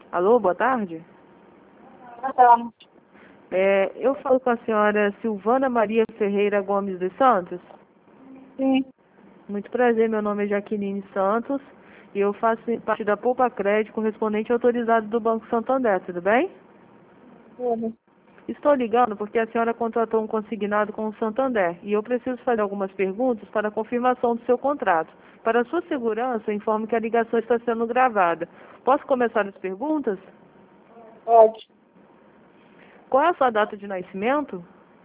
Alô, boa tarde. Boa tarde. Eu falo com a senhora Silvana Maria Ferreira Gomes dos Santos. Sim, Muito prazer, meu nome é Jaqueline Santos e eu faço parte da Poupa Crédito, correspondente autorizado do Banco Santander, tudo bem? tudo. Estou ligando porque a senhora contratou um consignado com o Santander e eu preciso fazer algumas perguntas para a confirmação do seu contrato. Para sua segurança, eu informo que a ligação está sendo gravada. Posso começar as perguntas? Pode. Qual é a sua data de nascimento?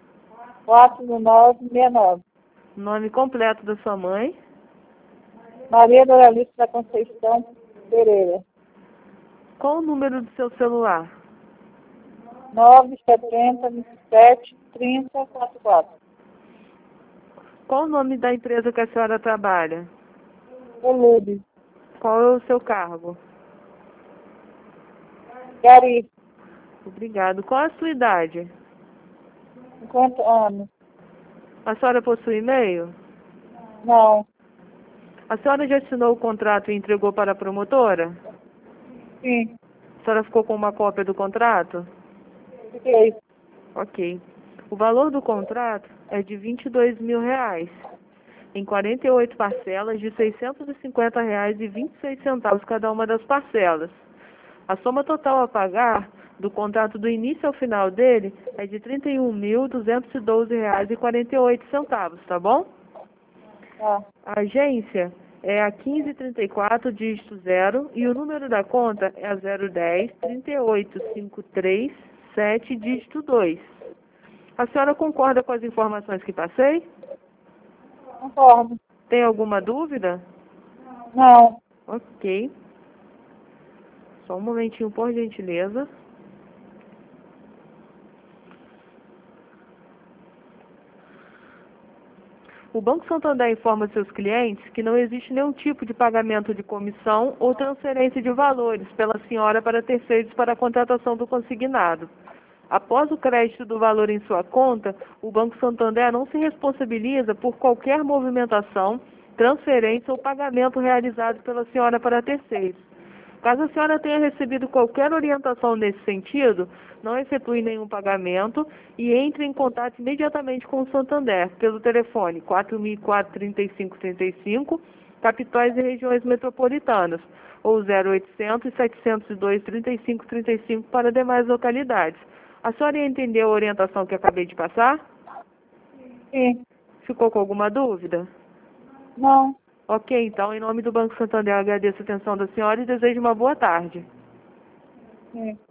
41969. Nome completo da sua mãe? Maria Doralice da Conceição Pereira. Qual o número do seu celular? 970 27 30 44. Qual o nome da empresa que a senhora trabalha? Elude. Qual é o seu cargo? Gari. Obrigado. Qual a sua idade? 50 anos. A senhora possui e-mail? Não. A senhora já assinou o contrato e entregou para a promotora? Sim. A senhora ficou com uma cópia do contrato? Fiquei. Ok. O valor do contrato é de R$ 22.000, em 48 parcelas de R$ 650,26 cada uma das parcelas. A soma total a pagar do contrato do início ao final dele é de R$ 31.212,48, tá bom? Tá. A agência é a 1534, dígito 0, e o número da conta é a 010 38537, dígito 2. A senhora concorda com as informações que passei? Concordo. Tem alguma dúvida? Não. Ok. Só um momentinho, por gentileza. O Banco Santander informa seus clientes que não existe nenhum tipo de pagamento de comissão ou transferência de valores pela senhora para terceiros para a contratação do consignado. Após o crédito do valor em sua conta, o Banco Santander não se responsabiliza por qualquer movimentação, transferência ou pagamento realizado pela senhora para terceiros. Caso a senhora tenha recebido qualquer orientação nesse sentido, não efetue nenhum pagamento e entre em contato imediatamente com o Santander pelo telefone 4004-3535, capitais e regiões metropolitanas, ou 0800 702 3535 para demais localidades. A senhora entendeu a orientação que acabei de passar? Sim. Ficou com alguma dúvida? Não. Ok, então, em nome do Banco Santander, eu agradeço a atenção da senhora e desejo uma boa tarde. Sim.